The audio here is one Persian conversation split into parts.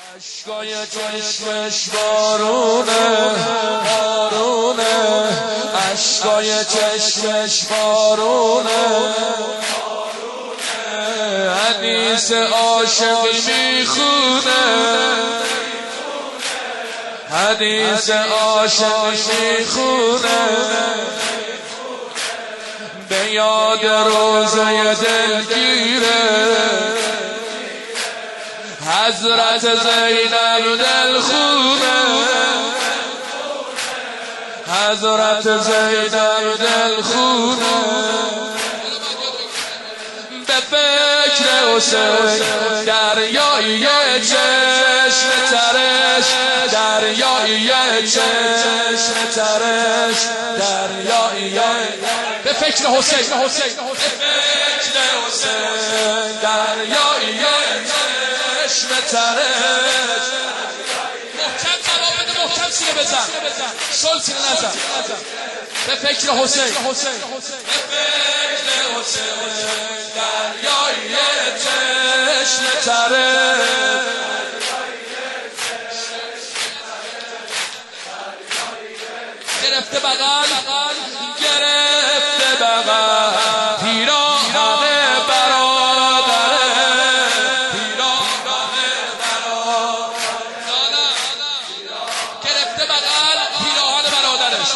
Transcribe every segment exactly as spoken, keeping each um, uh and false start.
اشکای چشمش بارونه بارونه اشکای چشمش بارونه حدیث عاشقی میخونه حدیث عاشقی میخونه به یاد روزه دلگیره حضرت زینب دلخونه حضرت زینب دلخونه به فکر حسین دریایی چشم ترش دریایی چشم ترش دریایی به فکر حسین به فکر حسین دریایی چشم ترش محکم جواب بده محکم سینه بزن سل سینه نزن به فکر حسین به فکر حسین دریایی چشم ترش گرفته بغل گرفته بغل پیراهن برادره پیراهن برادره گرفته بغل پیراهن برادرش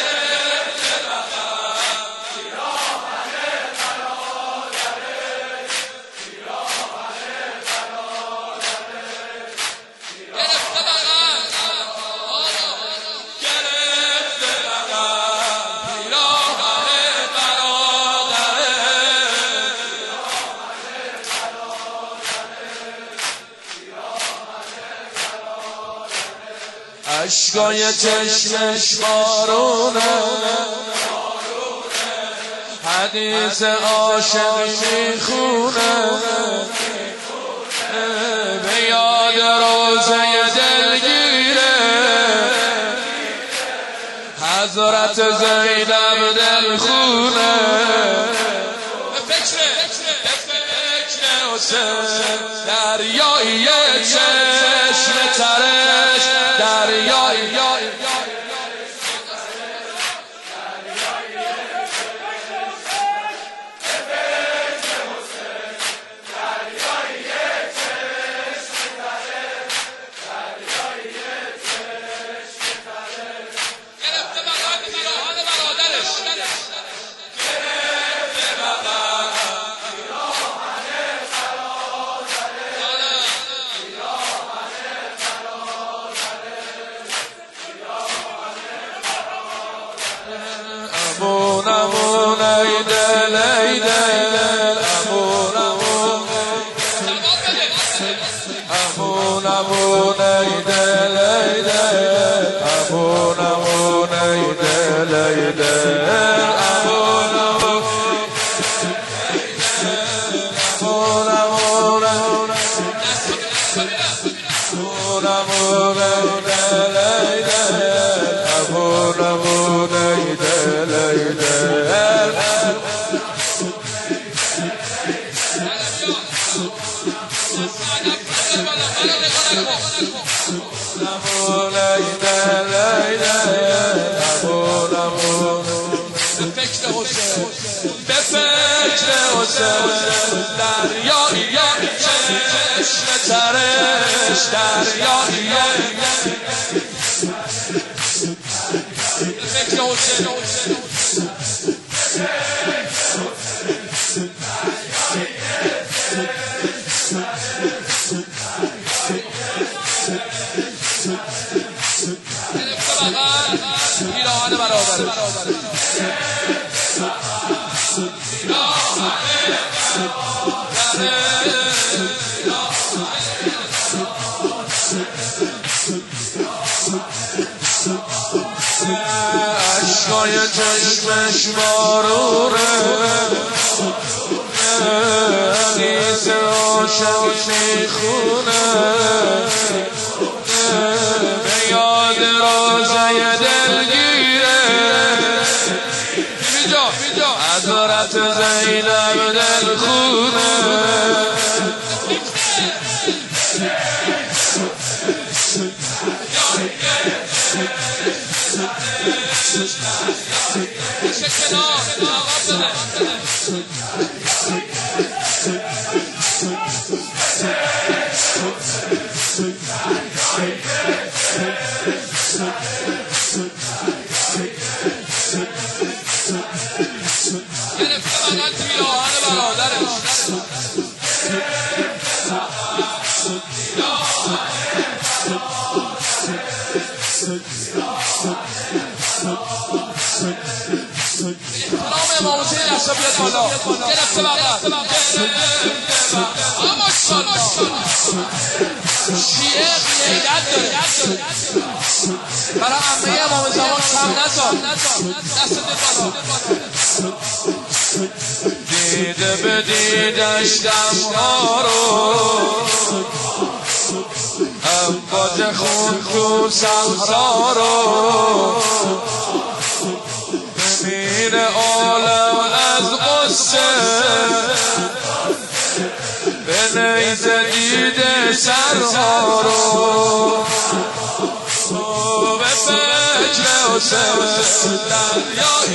اشکای چشمش بارونه حدیث عاشقی میخونه به یاد روزه دلگیره حضرت زینب دلخونه به فکر حسین دریایی چشم ترش دریایی امون امون ای دل ای دل امون امون امون امون ای دل ای دل امون امون ای دل ای دل امون امون امون امون امون ای دل ای دل امون امون ای دل ای دل امون ای دل ای دل امون امون به فکر حسین به فکر حسین دریایی چشم ترش دریایی به فکر حسین پیراهن برادرش اشکای چشمش بارونه حدیث عاشقی میخونه به یاد روزه دلگیره حضرت زینب دلخونه احترام امام حسین دستا بیاد بالا گرفته بقید اما شیعه غیرت داره برای عمه امام زمان کم نزار دست بالا دیده به دیدش دمها رو امواج خون تو صحرا رو بمیره عالم از قصه به نیزه دیده سرها رو به فکر حسین دریای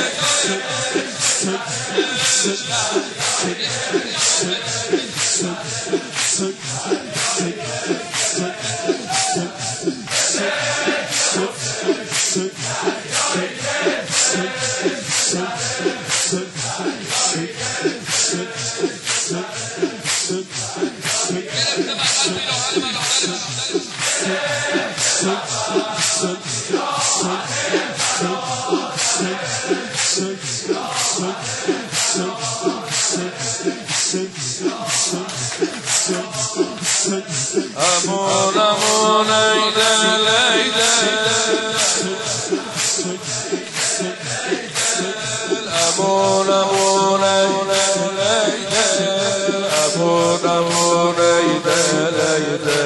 امون امون ایده لیده امون امون ایده لیده امون امون ایده لیده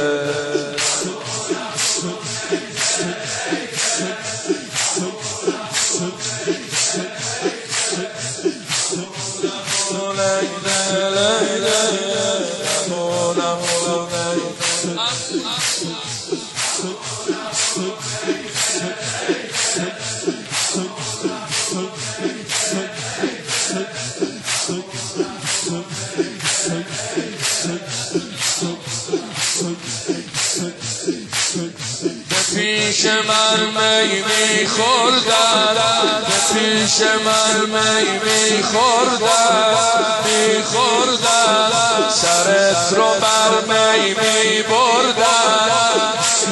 پیش من می می خوردن به پیش من می می خوردن می خوردن سرت رو بر می می بردن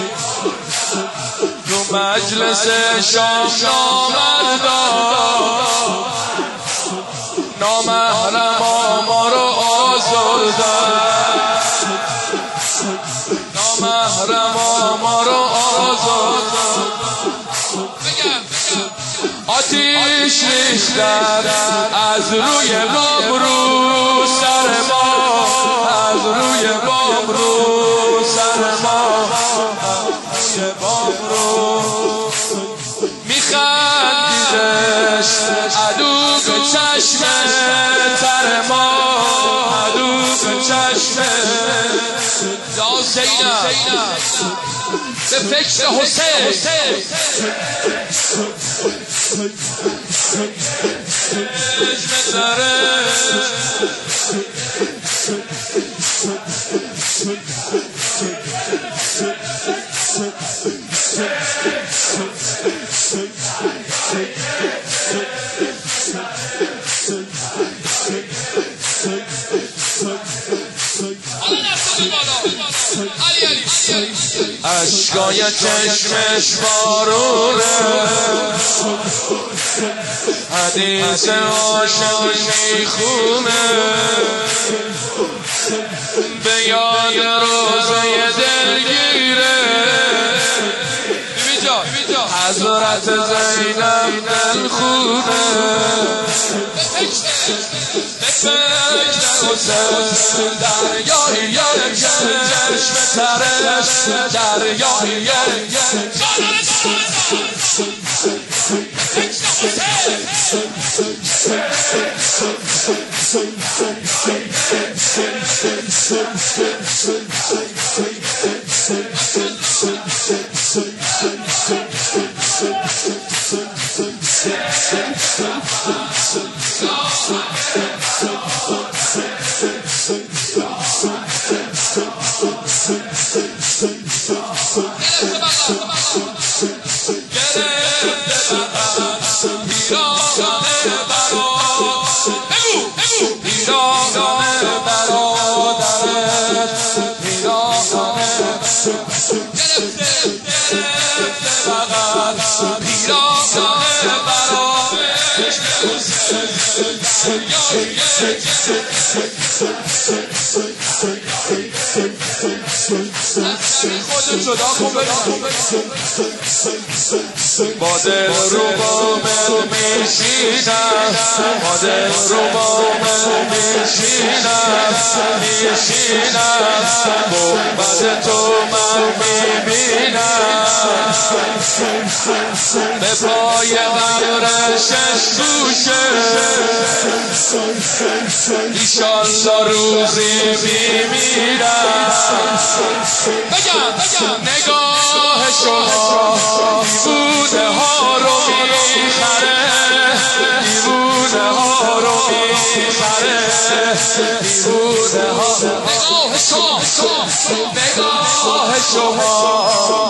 تو مجلس شام نامردان نامحرم ما رو آزردن نامحرم ما رو آتیش ریختن از روی بام رو سر ما از روی بام رو سر ما از روی بام رو میخندیدش عدو به چشم تر ما عدو به چشم یا زینب به فکر حسین چشم تره اشکای چشمش بارونه حدیث عاشق میخونه به یاد روزه دلگیره حضرت زینب دلخونه به فکر حسین دریایی چشم ترش دریایی خودت جدا کن با دل رو بامت میشینم با دل رو بامت میشینم میشینم گنبد تو من میبینم به پای قبر شش گوشه ایشالله روزی میمیرم بگم نگاه شما دیوونه ها رو میخره دیوونه ها رو میخره دیوونه ها نگاه شما نگاه شما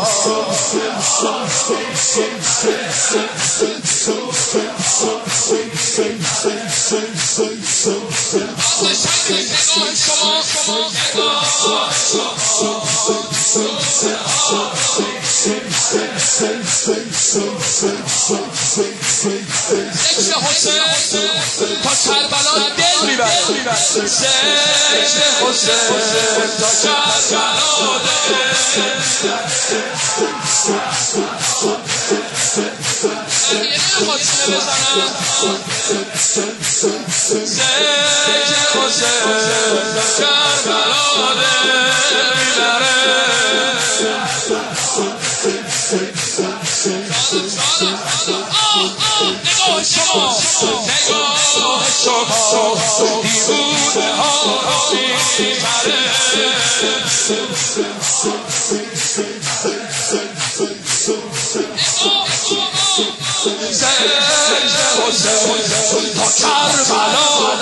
سکش حسین تا کربلا دل میبره سکش حسین تا کربلا دل خواستیم بزنم سکش حسین تا کربلا دل میبره نگاه شما نگاه شما دیوونه ها رو میبره سکش حسین تا کربلا